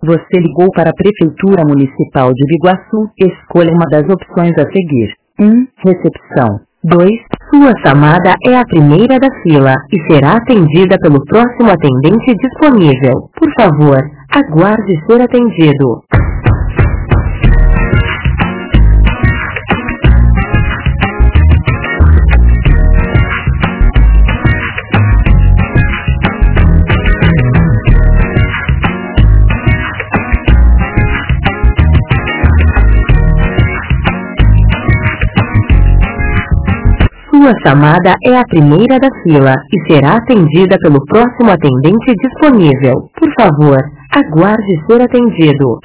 Você ligou para a Prefeitura Municipal de Biguaçu. Escolha uma das opções a seguir. 1. Recepção. 2. Sua chamada é a primeira da fila e será atendida pelo próximo atendente disponível. Por favor, aguarde ser atendido. Sua chamada é a primeira da fila e será atendida pelo próximo atendente disponível. Por favor, aguarde ser atendido.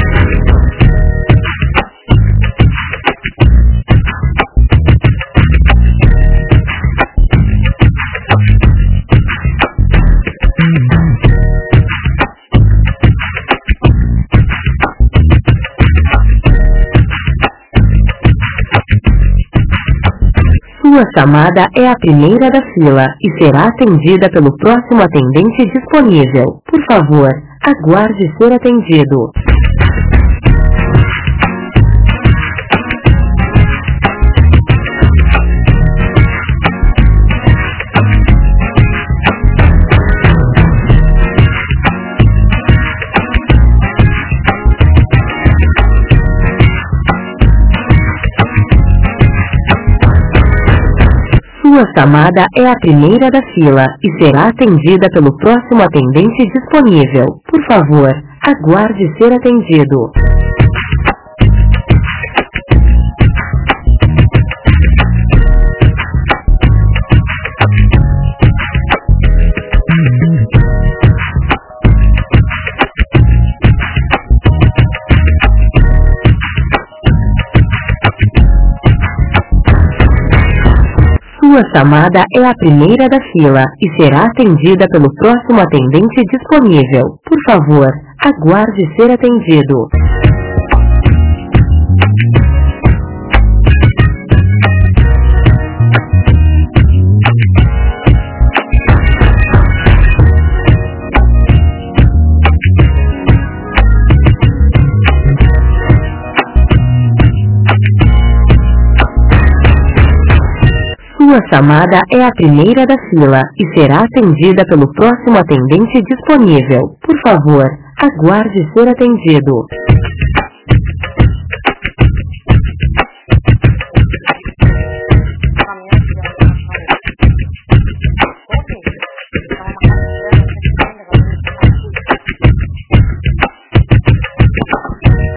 Sua chamada é a primeira da fila e será atendida pelo próximo atendente disponível. Por favor, aguarde ser atendido. Sua chamada é a primeira da fila e será atendida pelo próximo atendente disponível. Por favor, aguarde ser atendido. Sua chamada é a primeira da fila e será atendida pelo próximo atendente disponível. Por favor, aguarde ser atendido. Sua chamada é a primeira da fila e será atendida pelo próximo atendente disponível. Por favor, aguarde ser atendido.